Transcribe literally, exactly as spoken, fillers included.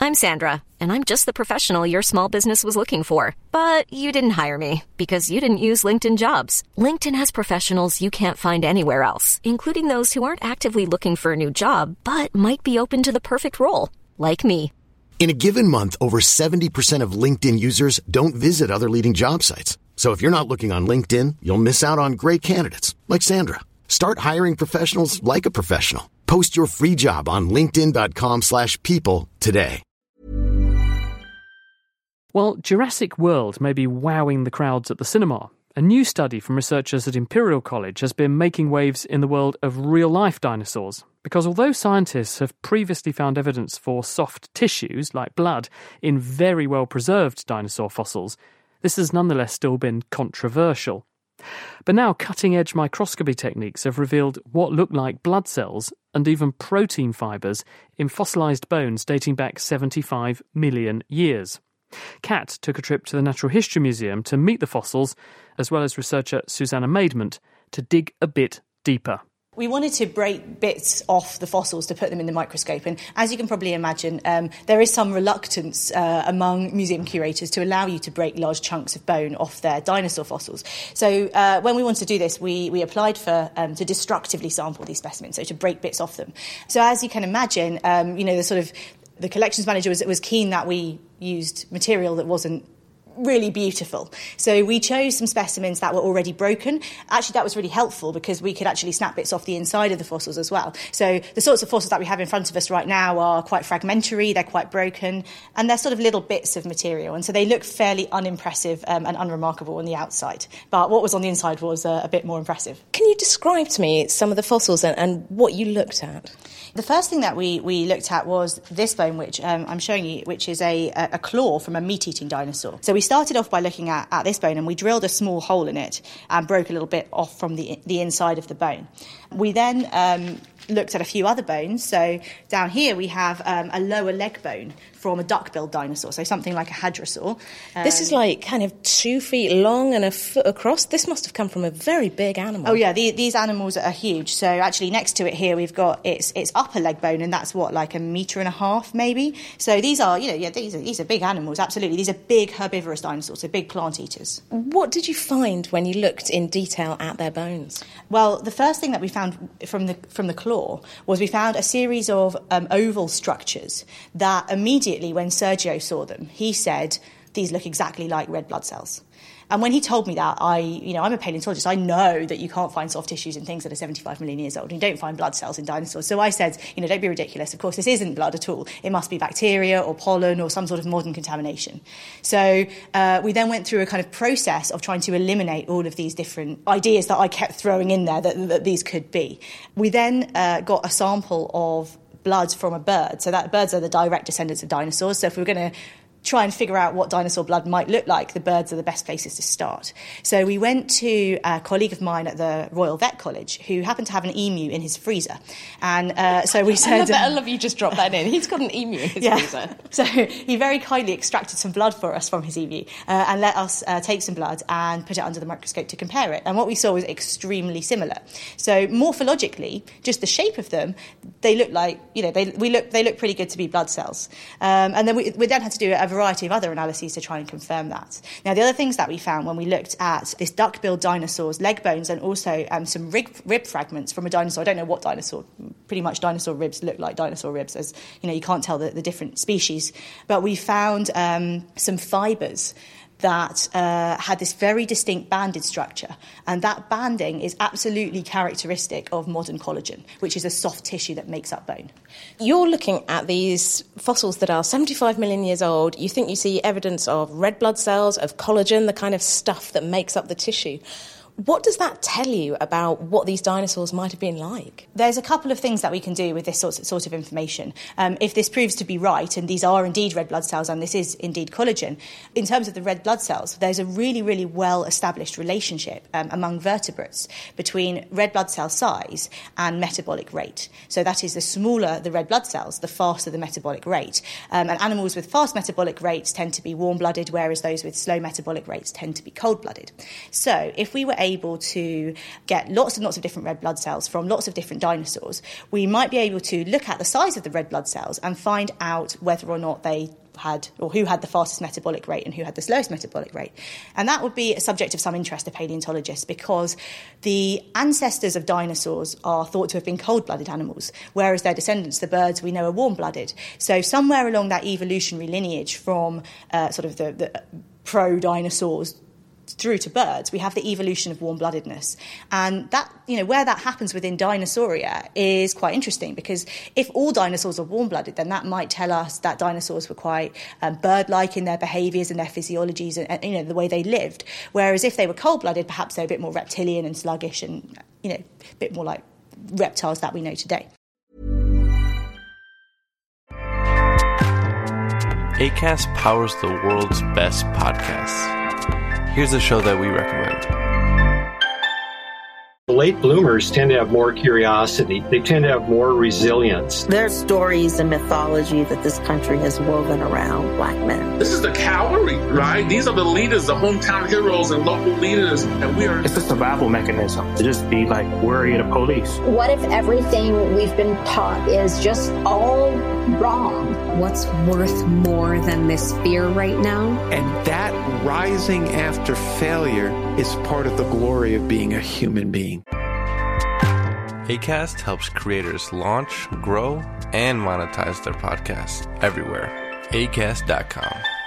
I'm Sandra, and I'm just the professional your small business was looking for. But you didn't hire me because you didn't use LinkedIn Jobs. LinkedIn has professionals you can't find anywhere else, including those who aren't actively looking for a new job, but might be open to the perfect role, like me. In a given month, over seventy percent of LinkedIn users don't visit other leading job sites. So if you're not looking on LinkedIn, you'll miss out on great candidates like Sandra. Start hiring professionals like a professional. Post your free job on linkedin.com slash people today. Well, Jurassic World may be wowing the crowds at the cinema. A new study from researchers at Imperial College has been making waves in the world of real-life dinosaurs. Because although scientists have previously found evidence for soft tissues, like blood, in very well-preserved dinosaur fossils, this has nonetheless still been controversial. But now cutting-edge microscopy techniques have revealed what look like blood cells and even protein fibres in fossilised bones dating back seventy-five million years. Kat took a trip to the Natural History Museum to meet the fossils, as well as researcher Susanna Maidment, to dig a bit deeper. We wanted to break bits off the fossils to put them in the microscope, and as you can probably imagine, um, there is some reluctance uh, among museum curators to allow you to break large chunks of bone off their dinosaur fossils. So uh, when we wanted to do this, we, we applied for um, to destructively sample these specimens, so to break bits off them. So as you can imagine, um, you know, the sort of the collections manager was, was keen that we used material that wasn't really beautiful. So we chose some specimens that were already broken. Actually, that was really helpful because we could actually snap bits off the inside of the fossils as well. So the sorts of fossils that we have in front of us right now are quite fragmentary, they're quite broken, and they're sort of little bits of material. And so they look fairly unimpressive um, and unremarkable on the outside. But what was on the inside was uh, a bit more impressive. Can you describe to me some of the fossils and, and what you looked at? The first thing that we, we looked at was this bone, which um, I'm showing you, which is a, a claw from a meat-eating dinosaur. So we started off by looking at, at this bone, and we drilled a small hole in it and broke a little bit off from the, the inside of the bone. We then um, looked at a few other bones. So down here we have um, a lower leg bone from a duck-billed dinosaur, so something like a hadrosaur. Um, this is like kind of two feet long and a foot across. This must have come from a very big animal. Oh yeah, the, these animals are huge. So actually next to it here we've got its its upper leg bone, and that's what, like a metre and a half maybe. So these are, you know, yeah, these are, these are big animals, absolutely. These are big herbivorous dinosaurs, so big plant eaters. What did you find when you looked in detail at their bones? Well, the first thing that we found from the from the claw was we found a series of um, oval structures that immediately, when Sergio saw them, he said, these look exactly like red blood cells. And when he told me that, I, you know, I'm a paleontologist. I know that you can't find soft tissues in things that are seventy-five million years old. You don't find blood cells in dinosaurs. So I said, you know, don't be ridiculous. Of course, this isn't blood at all. It must be bacteria or pollen or some sort of modern contamination. So uh, we then went through a kind of process of trying to eliminate all of these different ideas that I kept throwing in there that, that these could be. We then uh, got a sample of blood from a bird. So that birds are the direct descendants of dinosaurs. So if we were going to try and figure out what dinosaur blood might look like, the birds are the best places to start. So we went to a colleague of mine at the Royal Vet College who happened to have an emu in his freezer. And uh, so we said... I love, that. I love you just dropped that in. He's got an emu in his yeah. freezer. So he very kindly extracted some blood for us from his emu uh, and let us uh, take some blood and put it under the microscope to compare it. And what we saw was extremely similar. So morphologically, just the shape of them, they look like, you know, they we look they look pretty good to be blood cells. Um, and then we, we then had to do a variety of other analyses to try and confirm that. Now, the other things that we found when we looked at this duck-billed dinosaur's leg bones and also um, some rib, rib fragments from a dinosaur, I don't know what dinosaur, pretty much dinosaur ribs look like dinosaur ribs, as, you know, you can't tell the, the different species. But we found um, some fibres that uh, had this very distinct banded structure. And that banding is absolutely characteristic of modern collagen, which is a soft tissue that makes up bone. You're looking at these fossils that are seventy-five million years old. You think you see evidence of red blood cells, of collagen, the kind of stuff that makes up the tissue. What does that tell you about what these dinosaurs might have been like? There's a couple of things that we can do with this sort of, sort of information. Um, if this proves to be right, and these are indeed red blood cells, and this is indeed collagen, in terms of the red blood cells, there's a really, really well-established relationship um, among vertebrates between red blood cell size and metabolic rate. So that is, the smaller the red blood cells, the faster the metabolic rate. Um, and animals with fast metabolic rates tend to be warm-blooded, whereas those with slow metabolic rates tend to be cold-blooded. So if we were able able to get lots and lots of different red blood cells from lots of different dinosaurs, we might be able to look at the size of the red blood cells and find out whether or not they had, or who had the fastest metabolic rate and who had the slowest metabolic rate. And that would be a subject of some interest to paleontologists, because the ancestors of dinosaurs are thought to have been cold-blooded animals, whereas their descendants, the birds, we know are warm-blooded. So somewhere along that evolutionary lineage from uh, sort of the, the pro-dinosaurs through to birds, we have the evolution of warm-bloodedness. And that, you know, where that happens within Dinosauria is quite interesting, because if all dinosaurs are warm-blooded, then that might tell us that dinosaurs were quite um, bird-like in their behaviours and their physiologies and, and, you know, the way they lived. Whereas if they were cold-blooded, perhaps they're a bit more reptilian and sluggish and, you know, a bit more like reptiles that we know today. Acast powers the world's best podcasts. Here's a show that we recommend. Late bloomers tend to have more curiosity. They tend to have more resilience. There's stories and mythology that this country has woven around Black men. This is the cavalry, right? These are the leaders, the hometown heroes and local leaders. And we are... It's a survival mechanism to just be like worried of police. What if everything we've been taught is just all wrong? What's worth more than this fear right now? And that rising after failure is part of the glory of being a human being. Acast helps creators launch, grow, and monetize their podcasts everywhere. Acast dot com.